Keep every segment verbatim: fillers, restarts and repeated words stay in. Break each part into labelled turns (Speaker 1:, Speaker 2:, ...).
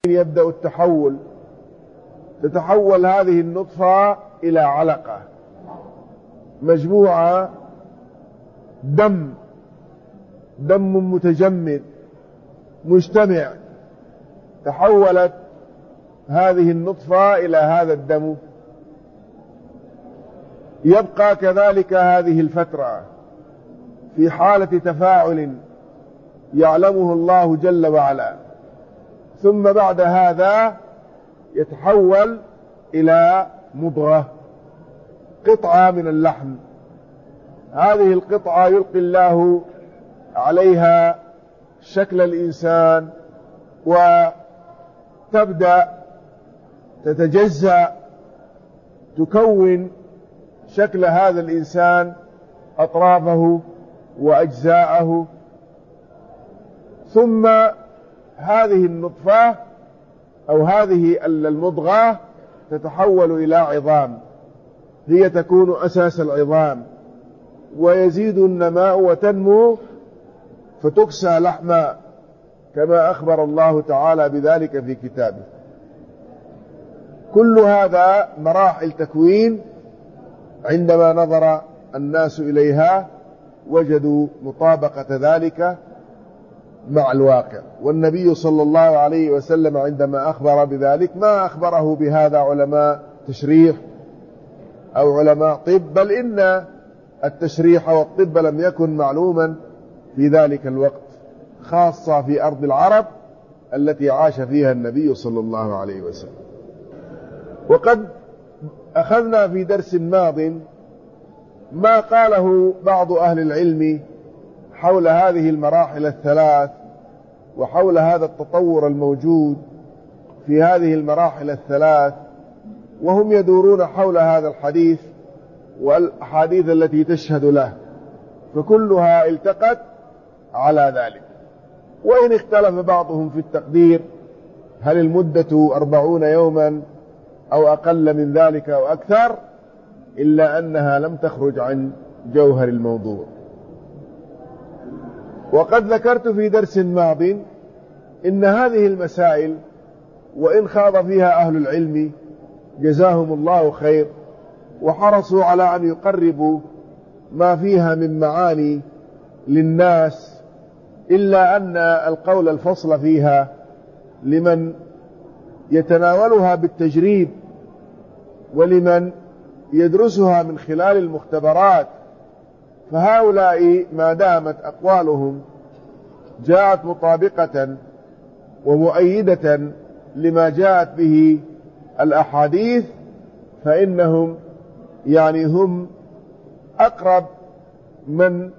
Speaker 1: يبدأ التحول، تتحول هذه النطفة إلى علقة مجموعة دم دم متجمد مجتمع. تحولت هذه النطفة إلى هذا الدم. يبقى كذلك هذه الفترة في حالة تفاعل يعلمه الله جل وعلا، ثم بعد هذا يتحول إلى مضغة، قطعة من اللحم. هذه القطعة يلقي الله عليها شكل الإنسان، وتبدأ تتجزأ تكون شكل هذا الإنسان، أطرافه وأجزاءه. ثم هذه النطفة أو هذه المضغة تتحول إلى عظام، هي تكون أساس العظام، ويزيد النماء وتنمو فتكسى لحما، كما أخبر الله تعالى بذلك في كتابه. كل هذا مراحل تكوين، عندما نظر الناس إليها وجدوا مطابقة ذلك مع الواقع. والنبي صلى الله عليه وسلم عندما أخبر بذلك ما أخبره بهذا علماء تشريح أو علماء طب، بل إن التشريح والطب لم يكن معلوما في ذلك الوقت، خاصة في أرض العرب التي عاش فيها النبي صلى الله عليه وسلم. وقد أخذنا في درس ماض ما قاله بعض أهل العلم حول هذه المراحل الثلاث، وحول هذا التطور الموجود في هذه المراحل الثلاث، وهم يدورون حول هذا الحديث والأحاديث التي تشهد له، فكلها التقت على ذلك. وإن اختلف بعضهم في التقدير، هل المدة أربعون يوما أو أقل من ذلك أو أكثر، إلا أنها لم تخرج عن جوهر الموضوع. وقد ذكرت في درس ماض إن هذه المسائل وإن خاض فيها أهل العلم جزاهم الله خير وحرصوا على أن يقربوا ما فيها من معاني للناس، إلا أن القول الفصل فيها لمن يتناولها بالتجريب ولمن يدرسها من خلال المختبرات، فهؤلاء ما دامت أقوالهم جاءت مطابقة ومؤيدة لما جاءت به الأحاديث، فإنهم يعني هم أقرب من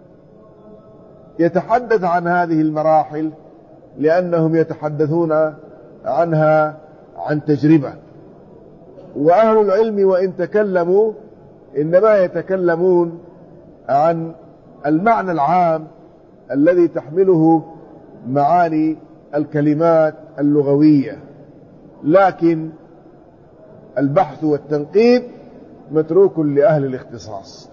Speaker 1: يتحدث عن هذه المراحل، لأنهم يتحدثون عنها عن تجربة. وأهل العلم وإن تكلموا إنما يتكلمون عن المعنى العام الذي تحمله معاني الكلمات اللغوية، لكن البحث والتنقيب متروك لأهل الاختصاص.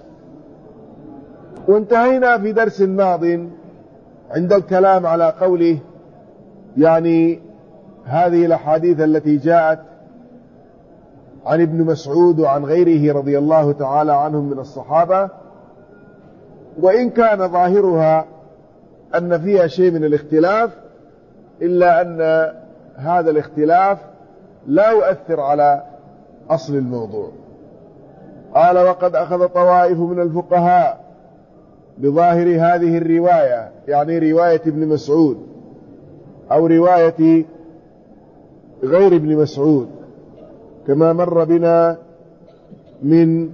Speaker 1: وانتهينا في درس ماض عند الكلام على قوله يعني هذه الأحاديث التي جاءت عن ابن مسعود وعن غيره رضي الله تعالى عنهم من الصحابة، وإن كان ظاهرها أن فيها شيء من الاختلاف، إلا أن هذا الاختلاف لا يؤثر على أصل الموضوع. قال: وقد أخذ طوائف من الفقهاء بظاهر هذه الرواية، يعني رواية ابن مسعود أو رواية غير ابن مسعود، كما مر بنا من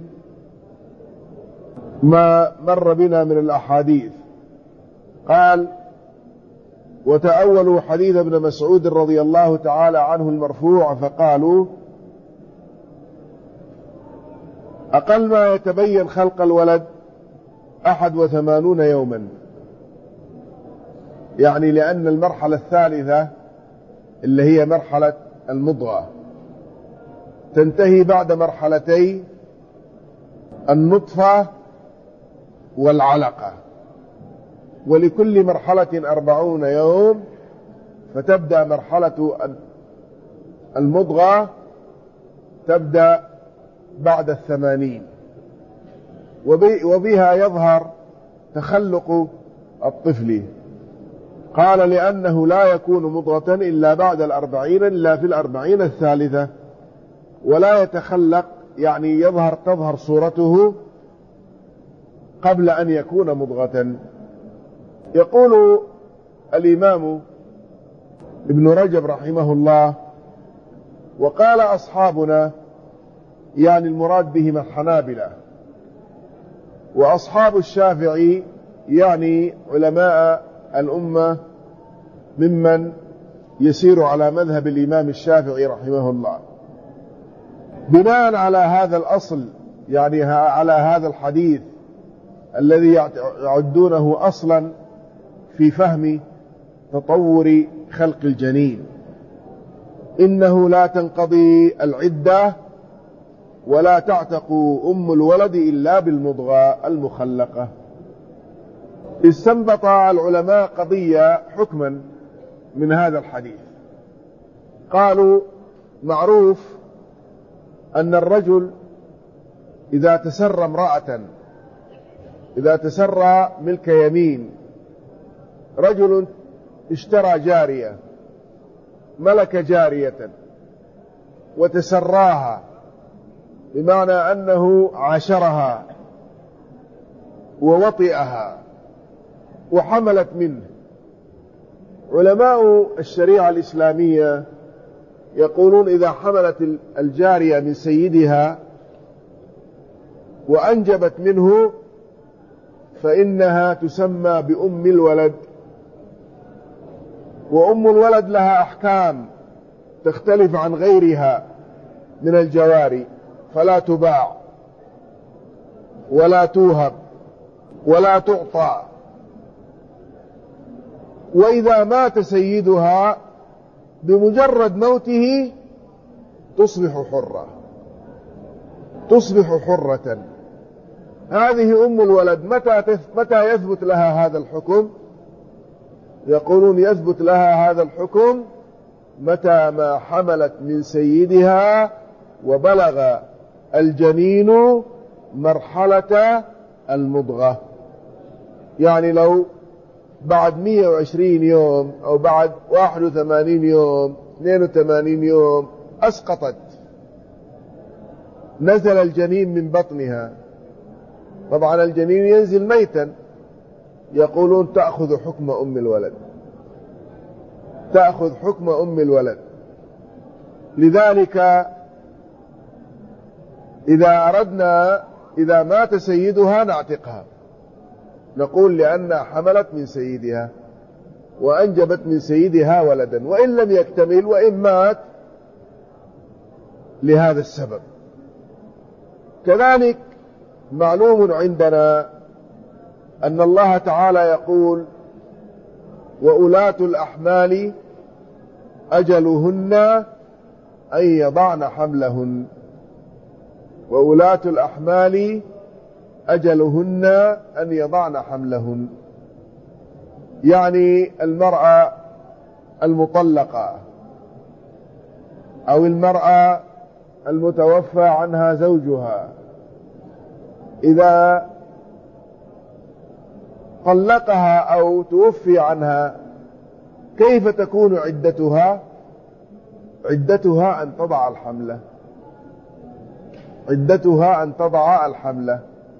Speaker 1: ما مر بنا من الأحاديث. قال: وتأولوا حديث ابن مسعود رضي الله تعالى عنه المرفوع فقالوا: أقل ما يتبين خلق الولد أحد وثمانون يوما، يعني لأن المرحلة الثالثة اللي هي مرحلة المضغة تنتهي بعد مرحلتي النطفة والعلقة، ولكل مرحلة أربعون يوم، فتبدأ مرحلة المضغة تبدأ بعد الثمانين، وبها يظهر تخلق الطفل. قال لأنه لا يكون مضغة إلا بعد الأربعين، إلا في الأربعين الثالثة، ولا يتخلق يعني يظهر تظهر صورته قبل أن يكون مضغة. يقول الإمام ابن رجب رحمه الله: وقال أصحابنا، يعني المراد بهم الحنابلة، وأصحاب الشافعي يعني علماء الأمة ممن يسير على مذهب الإمام الشافعي رحمه الله، بناء على هذا الأصل، يعني على هذا الحديث الذي يعدونه أصلا في فهم تطور خلق الجنين: إنه لا تنقضي العدة ولا تعتق أم الولد إلا بالمضغة المخلقة. استنبط العلماء قضية حكما من هذا الحديث. قالوا: معروف أن الرجل إذا تسرى امرأة، إذا تسرى ملك يمين، رجل اشترى جارية، ملك جارية وتسراها، بمعنى أنه عاشرها ووطئها وحملت منه. علماء الشريعة الإسلامية يقولون: إذا حملت الجارية من سيدها وأنجبت منه فإنها تسمى بأم الولد، وأم الولد لها أحكام تختلف عن غيرها من الجواري، فلا تباع ولا توهب ولا تعطى. وإذا مات سيدها بمجرد موته تصبح حرة، تصبح حرة. هذه أم الولد متى متى يثبت لها هذا الحكم؟ يقولون: يثبت لها هذا الحكم متى ما حملت من سيدها وبلغ الجنين مرحلة المضغة. يعني لو بعد مئة وعشرين يوم أو بعد واحد وثمانين يوم، اثنين وثمانين يوم أسقطت، نزل الجنين من بطنها، طبعا الجنين ينزل ميتا، يقولون: تأخذ حكم أم الولد، تأخذ حكم أم الولد. لذلك إذا أردنا، إذا مات سيدها نعتقها، نقول: لأنها حملت من سيدها وأنجبت من سيدها ولدا، وإن لم يكتمل وإن مات لهذا السبب. كذلك معلوم عندنا أن الله تعالى يقول: وأولاة الأحمال أجلهن أن يضعن حملهن. وأولاة الأحمال أجلهن أن يضعن حملهن، يعني المرأة المطلقة أو المرأة المتوفى عنها زوجها، إذا طلقها أو توفي عنها كيف تكون عدتها؟ عدتها أن تضع الحملة، عدتها أن تضع الحملة.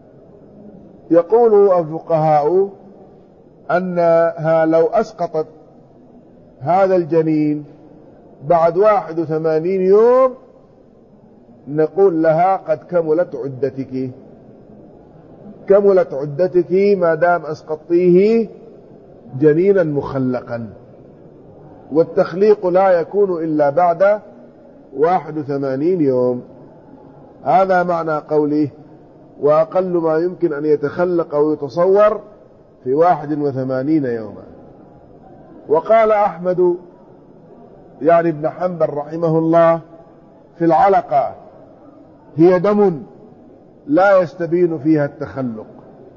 Speaker 1: يقول الفقهاء أنها لو أسقطت هذا الجنين بعد واحد وثمانين يوم نقول لها: قد كملت عدتك، كملت عدتك ما دام أسقطتيه جنينا مخلقا. والتخليق لا يكون إلا بعد واحد وثمانين يوم. هذا معنى قوله: وأقل ما يمكن أن يتخلق أو يتصور في واحد وثمانين يوما. وقال أحمد يعني ابن حنبل رحمه الله: في العلقة هي دم لا يستبين فيها التخلق.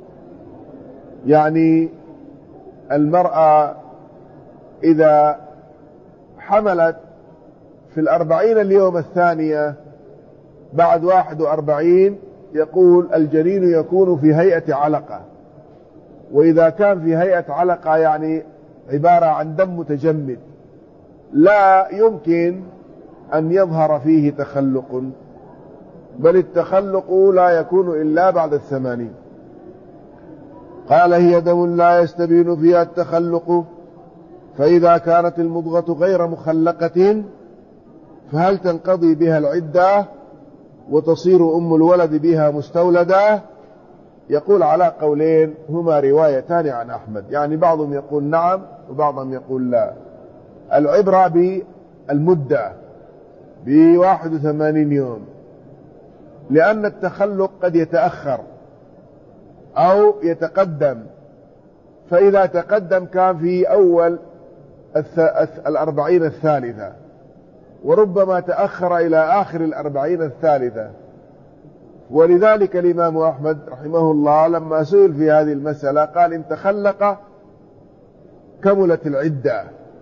Speaker 1: يعني المرأة إذا حملت في الأربعين اليوم الثانية بعد واحد وأربعين يقول الجنين يكون في هيئة علقة، وإذا كان في هيئة علقة يعني عبارة عن دم متجمد لا يمكن أن يظهر فيه تخلق، بل التخلق لا يكون إلا بعد الثمانين. قال هي دم لا يستبين فيها التخلق، فإذا كانت المضغة غير مخلقة فهل تنقضي بها العدة وتصير أم الولد بها مستولدة؟ يقول على قولين هما روايتان عن أحمد، يعني بعضهم يقول نعم وبعضهم يقول لا. العبرة بالمدة بواحد وثمانين يوم، لأن التخلق قد يتأخر أو يتقدم، فإذا تقدم كان في أول الأربعين الثالثة، وربما تأخر إلى آخر الأربعين الثالثة. ولذلك الإمام أحمد رحمه الله لما سئل في هذه المسألة قال إن تخلق كملت العدة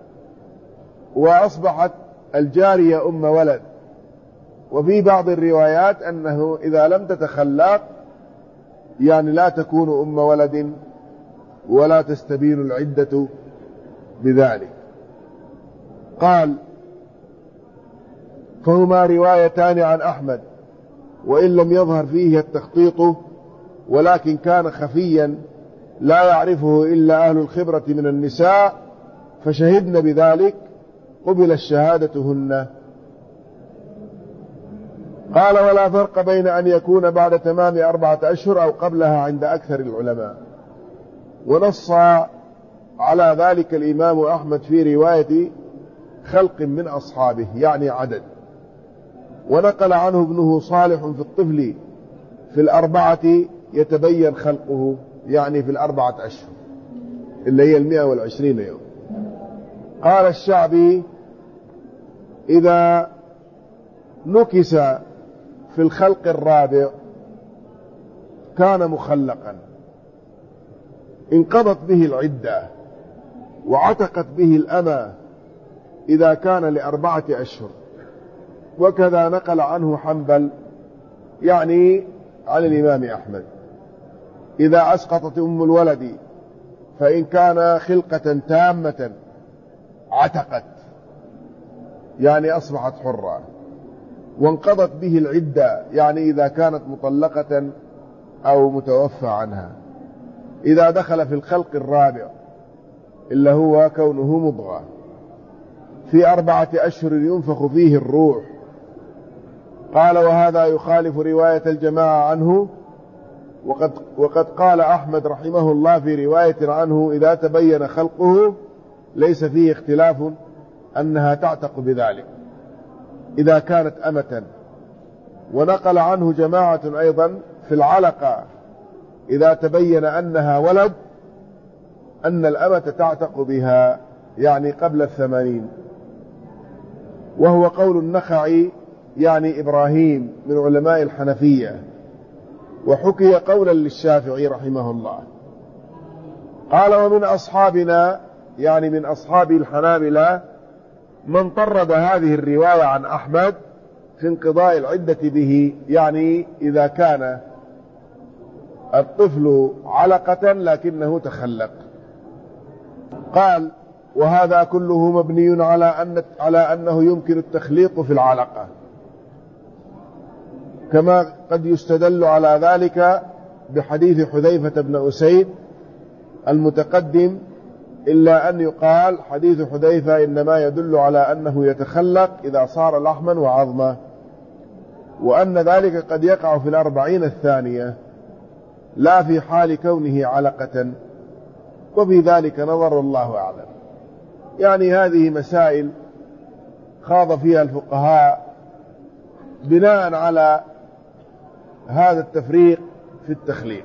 Speaker 1: وأصبحت الجارية أم ولد. وفي بعض الروايات أنه إذا لم تتخلق يعني لا تكون أم ولد ولا تستبين العدة بذلك. قال فهما روايتان عن أحمد، وإن لم يظهر فيه التخطيط ولكن كان خفيا لا يعرفه إلا أهل الخبرة من النساء فشهدن بذلك قبل الشهادتهن. قال ولا فرق بين أن يكون بعد تمام أربعة أشهر أو قبلها عند أكثر العلماء. ونص على ذلك الإمام أحمد في رواية خلق من أصحابه يعني عدد، ونقل عنه ابنه صالح في الطفل في الأربعة يتبين خلقه، يعني في الأربعة أشهر اللي هي المئة والعشرين يوم. قال الشعبي إذا نكس في الخلق الرابع كان مخلقا انقضت به العدة وعتقت به الأمة إذا كان لأربعة أشهر. وكذا نقل عنه حنبل يعني عن الإمام أحمد إذا أسقطت أم الولد فإن كان خلقة تامة عتقت يعني أصبحت حرة، وانقضت به العدة يعني إذا كانت مطلقة أو متوفى عنها. إذا دخل في الخلق الرابع إلا هو كونه مضغة في أربعة أشهر ينفخ فيه الروح. قال وهذا يخالف رواية الجماعة عنه، وقد, وقد قال أحمد رحمه الله في رواية عنه إذا تبين خلقه ليس فيه اختلاف أنها تعتق بذلك إذا كانت أمة. ونقل عنه جماعة أيضا في العلقة إذا تبين أنها ولد أن الأمة تعتق بها يعني قبل الثمانين، وهو قول النخعي يعني إبراهيم من علماء الحنفية، وحكي قولا للشافعي رحمه الله. قال ومن أصحابنا يعني من أصحاب الحنابلة من طرد هذه الرواية عن أحمد في انقضاء العدة به، يعني إذا كان الطفل علقة لكنه تخلق. قال وهذا كله مبني على أن على أنه يمكن التخليق في العلقة، كما قد يستدل على ذلك بحديث حذيفة بن أسيد المتقدم، إلا أن يقال حديث حذيفة إنما يدل على أنه يتخلق إذا صار لحما وعظما، وأن ذلك قد يقع في الأربعين الثانية لا في حال كونه علقة، وفي ذلك نظر الله أعلم. يعني هذه مسائل خاض فيها الفقهاء بناء على هذا التفريق في التخليق.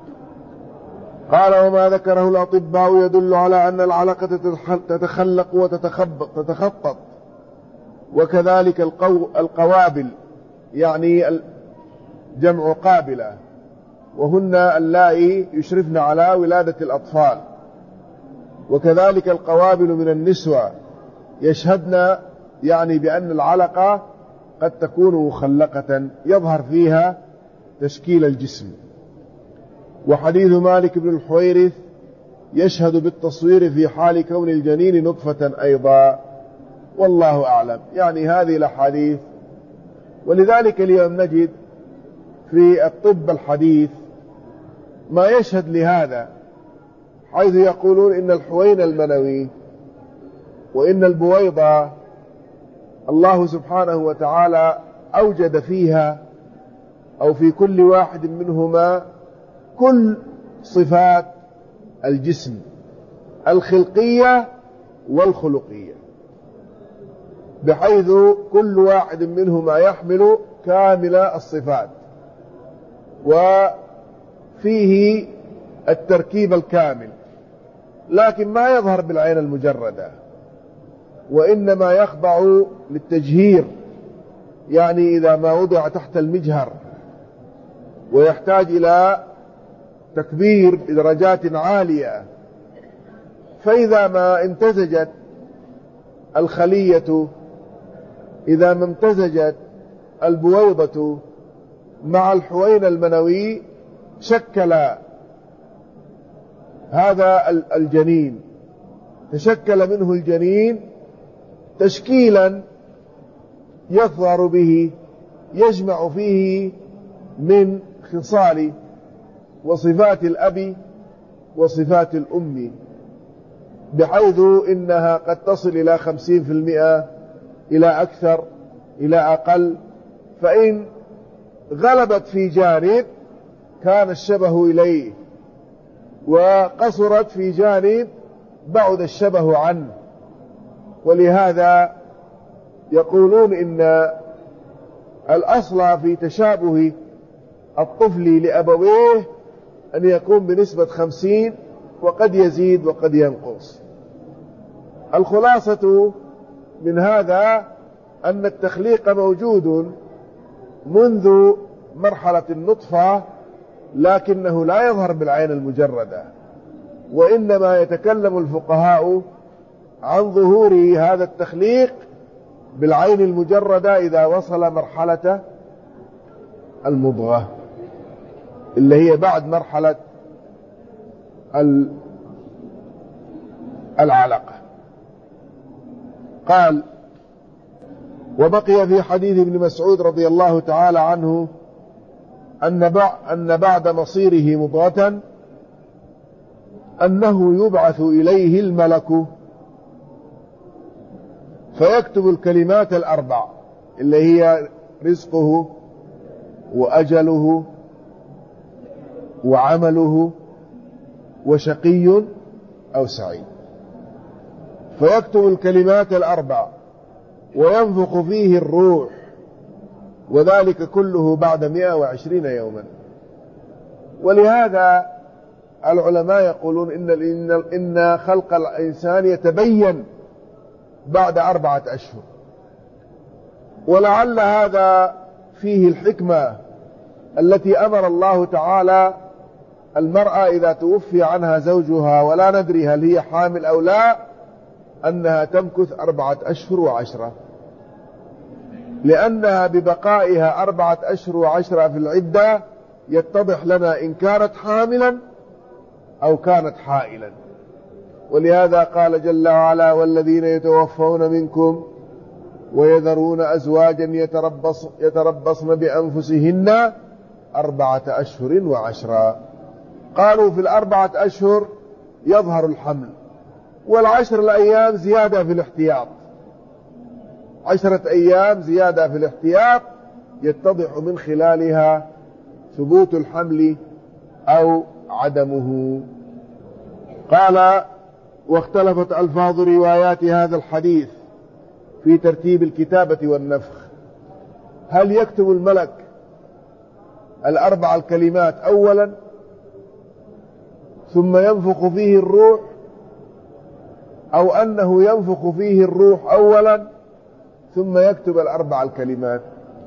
Speaker 1: قال وما ذكره الأطباء يدل على أن العلقة تتخلق وتتخطط، وكذلك القو القوابل يعني جمع قابلة، وهن اللائي يشرفن على ولادة الأطفال، وكذلك القوابل من النسوة يشهدن يعني بأن العلقة قد تكون مخلقة يظهر فيها تشكيل الجسم. وحديث مالك بن الحويرث يشهد بالتصوير في حال كون الجنين نطفة أيضا، والله أعلم. يعني هذه الأحاديث. ولذلك اليوم نجد في الطب الحديث ما يشهد لهذا، حيث يقولون إن الحوين المنوي وإن البويضة الله سبحانه وتعالى أوجد فيها أو في كل واحد منهما كل صفات الجسم الخلقية والخلقية، بحيث كل واحد منهما يحمل كامل الصفات وفيه التركيب الكامل، لكن ما يظهر بالعين المجردة، وإنما يخضع للتجهير. يعني إذا ما وضع تحت المجهر ويحتاج إلى تكبير بدرجات عالية، فإذا ما امتزجت الخلية، إذا ما امتزجت البويضة مع الحوين المنوي شكل هذا الجنين، تشكل منه الجنين تشكيلا يظهر به، يجمع فيه من خصال وصفات الأب وصفات الأم، بحيث إنها قد تصل إلى خمسين في المئة، إلى أكثر، إلى أقل. فإن غلبت في جانب كان الشبه إليه، وقصرت في جانب بعد الشبه عنه. ولهذا يقولون إن الأصل في تشابه الطفل لأبويه أن يكون بنسبة خمسين، وقد يزيد وقد ينقص. الخلاصة من هذا أن التخليق موجود منذ مرحلة النطفة، لكنه لا يظهر بالعين المجردة، وإنما يتكلم الفقهاء عن ظهور هذا التخليق بالعين المجردة إذا وصل مرحلة المضغة، اللي هي بعد مرحلة العلقة. قال: وبقي في حديث ابن مسعود رضي الله تعالى عنه أن بعد مصيره مضغة أنه يبعث إليه الملك فيكتب الكلمات الأربع اللي هي رزقه وأجله وعمله وشقي أو سعيد. فيكتب الكلمات الأربع وينفخ فيه الروح، وذلك كله بعد مئة وعشرين يوما. ولهذا العلماء يقولون إن, إن خلق الإنسان يتبين بعد أربعة أشهر، ولعل هذا فيه الحكمة التي أمر الله تعالى المرأة إذا توفي عنها زوجها ولا ندري هل هي حامل أو لا أنها تمكث أربعة أشهر وعشرة، لأنها ببقائها أربعة أشهر وعشرة في العدة يتضح لنا إن كانت حاملا أو كانت حائلا. ولهذا قال جل وعلا: والذين يتوفون منكم ويذرون أزواجا يتربص يتربصن بأنفسهن أربعة أشهر وعشرة. قالوا في الأربعة أشهر يظهر الحمل، والعشر الأيام زيادة في الاحتياط، عشرة أيام زيادة في الاحتياط يتضح من خلالها ثبوت الحمل أو عدمه. قال: واختلفت ألفاظ روايات هذا الحديث في ترتيب الكتابة والنفخ. هل يكتب الملك الأربع الكلمات أولا ثم ينفخ فيه الروح، أو أنه ينفخ فيه الروح أولا ثم يكتب الأربع الكلمات؟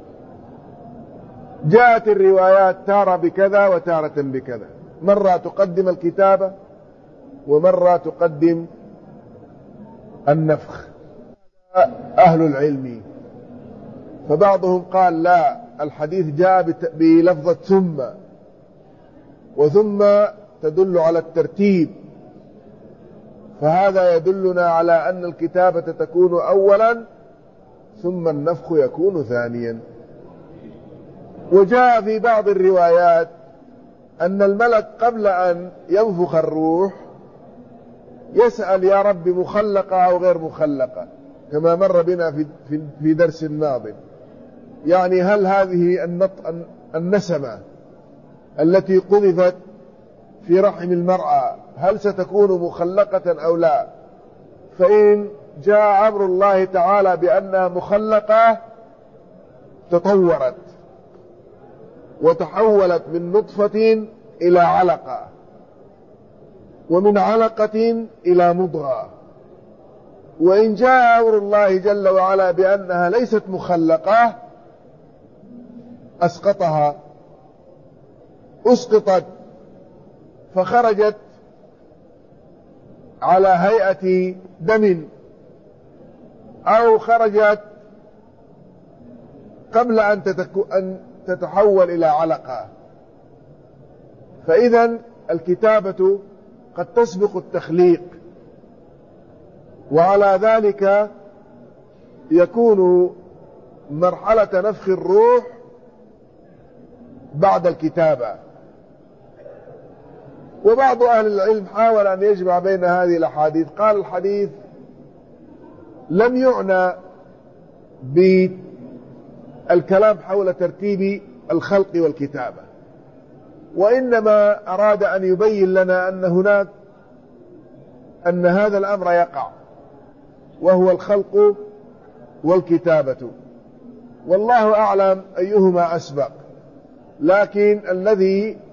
Speaker 1: جاءت الروايات تارة بكذا وتارة بكذا، مرة تقدم الكتابة ومرة تقدم النفخ. أهل العلم، فبعضهم قال لا، الحديث جاء بلفظة ثم، وثم تدل على الترتيب، فهذا يدلنا على أن الكتابة تكون أولا ثم النفخ يكون ثانيا. وجاء في بعض الروايات أن الملك قبل أن ينفخ الروح يسأل يا رب مخلقة أو غير مخلقة، كما مر بنا في في درس ماض، يعني هل هذه النسمة التي قذفت في رحم المرأة هل ستكون مخلقة أو لا؟ فإن جاء أمر الله تعالى بأنها مخلقة تطورت وتحولت من نطفة إلى علقة، ومن علقة إلى مضغة. وإن جاء أمر الله جل وعلا بأنها ليست مخلقة أسقطها، أسقطت فخرجت على هيئة دم، أو خرجت قبل أن تتحول إلى علقة. فإذا الكتابة قد تسبق التخليق، وعلى ذلك يكون مرحلة نفخ الروح بعد الكتابة. وبعض أهل العلم حاول أن يجمع بين هذه الأحاديث، قال الحديث لم يعنى بالكلام حول ترتيب الخلق والكتابة، وإنما أراد أن يبين لنا أن هناك أن هذا الأمر يقع، وهو الخلق والكتابة، والله أعلم أيهما أسبق. لكن الذي